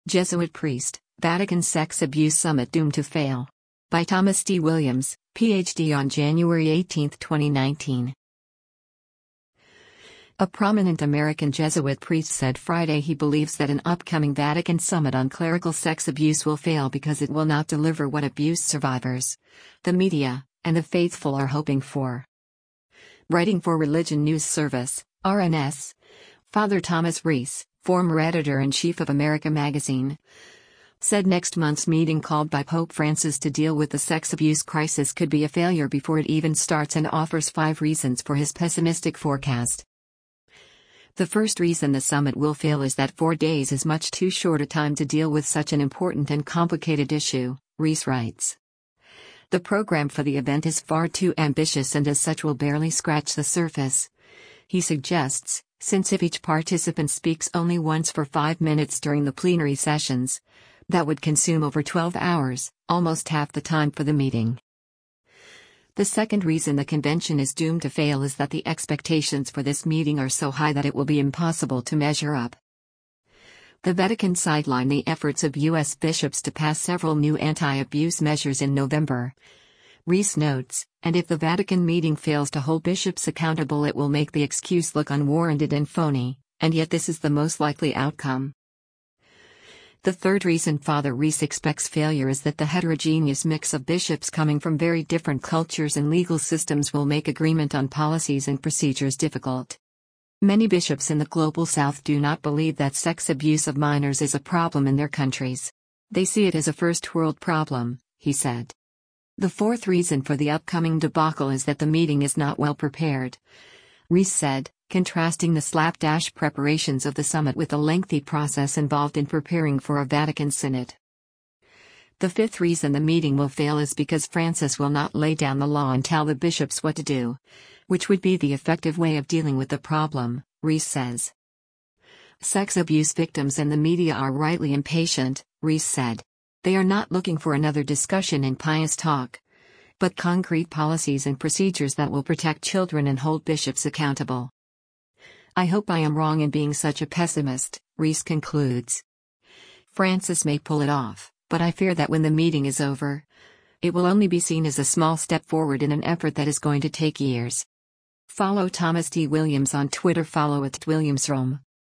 Jesuit priest, Vatican Sex Abuse Summit doomed to fail. By Thomas D. Williams, Ph.D. on January 18, 2019. A prominent American Jesuit priest said Friday he believes that an upcoming Vatican summit on clerical sex abuse will fail because it will not deliver what abuse survivors, the media, and the faithful are hoping for. Writing for Religion News Service, RNS, Father Thomas Reese, former editor-in-chief of America magazine, said next month's meeting called by Pope Francis to deal with the sex abuse crisis could be a failure before it even starts, and offers 5 reasons for his pessimistic forecast. The first reason the summit will fail is that 4 days is much too short a time to deal with such an important and complicated issue, Reese writes. The program for the event is far too ambitious and as such will barely scratch the surface, he suggests, since if each participant speaks only once for 5 minutes during the plenary sessions, that would consume over 12 hours, almost half the time for the meeting. The second reason the convention is doomed to fail is that the expectations for this meeting are so high that it will be impossible to measure up. The Vatican sidelined the efforts of U.S. bishops to pass several new anti-abuse measures in November, Reese notes, and if the Vatican meeting fails to hold bishops accountable, it will make the excuse look unwarranted and phony, and yet this is the most likely outcome. The third reason Father Reese expects failure is that the heterogeneous mix of bishops coming from very different cultures and legal systems will make agreement on policies and procedures difficult. Many bishops in the global south do not believe that sex abuse of minors is a problem in their countries. They see it as a first-world problem, he said. The fourth reason for the upcoming debacle is that the meeting is not well prepared, Reese said, contrasting the slapdash preparations of the summit with the lengthy process involved in preparing for a Vatican synod. The fifth reason the meeting will fail is because Francis will not lay down the law and tell the bishops what to do, which would be the effective way of dealing with the problem, Reese says. Sex abuse victims and the media are rightly impatient, Reese said. They are not looking for another discussion and pious talk, but concrete policies and procedures that will protect children and hold bishops accountable. I hope I am wrong in being such a pessimist, Reese concludes. Francis may pull it off, but I fear that when the meeting is over, it will only be seen as a small step forward in an effort that is going to take years. Follow Thomas D. Williams on Twitter. Follow @WilliamsRome.